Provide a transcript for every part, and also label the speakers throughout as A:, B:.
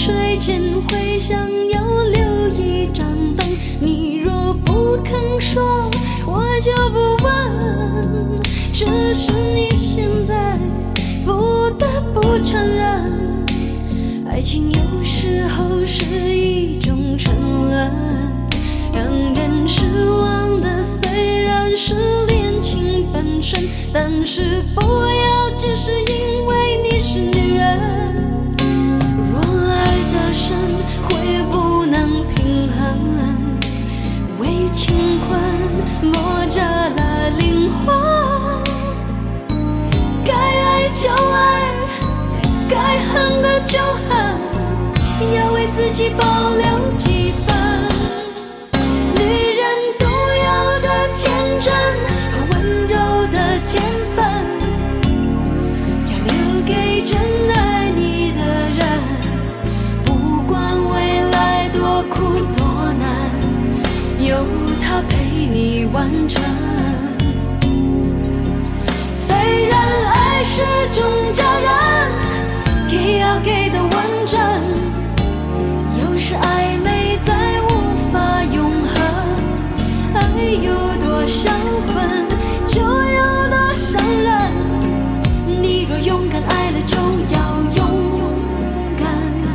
A: 水间会想要留一盏灯，你若不肯说，我就不问。只是你现在不得不承认，爱情有时候是一种沉沦，让人失望的虽然是恋情本身，但是不要只是因为你是女人。若爱得深会不能平衡，为情困磨折了灵魂，该爱就爱，该恨的就恨，要为自己保留几分。女人独有的天真和温柔的天分，要留给真爱你的人，不管未来多苦多难，有他陪你完成。虽然爱是种责任，给要给的完整，有时暧昧再无法永恒，爱有多销魂，就有多伤人。你若勇敢爱了，就要勇敢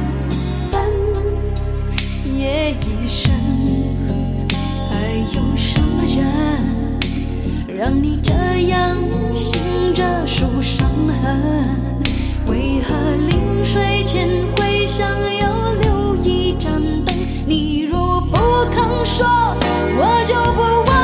A: 分也一生。还有什么人让你这样醒着数伤痕？为何临睡前会想要留一盏灯？你若不肯说，我就不问。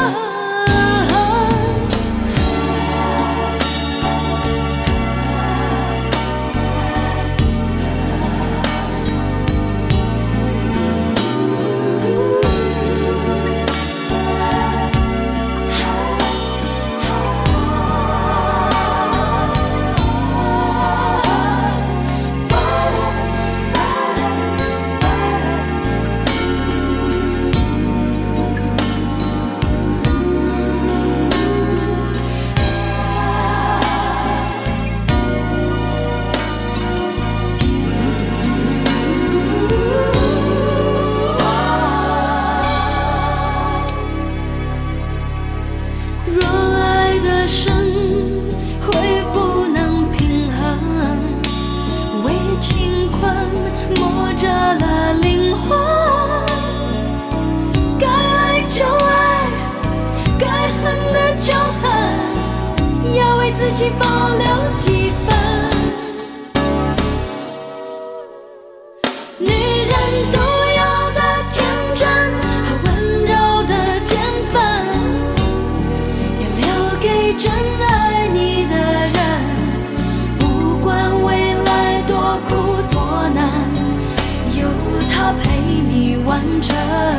A: 若爱得深会不能平衡，为情困磨折了灵魂，该爱就爱，该恨的就恨，要为自己保留几分。女人独有的天真和温柔的天分，给真爱你的人，不管未来多苦多难，有他陪你完成。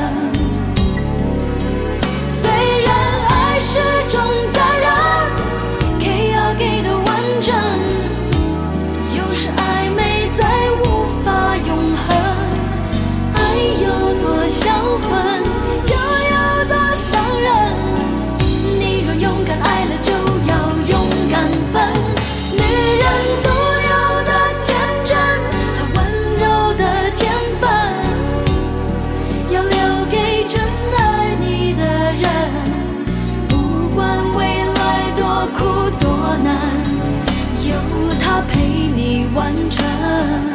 A: 虽然爱是种责任，给要给的完整，有时暧昧再无法永恒，爱有多销魂，就有多伤人。你若勇敢爱了，就要勇敢分。女人独有的天真和温柔的天分，要留给真爱你的人，不管未来多苦多难，有他陪你完成。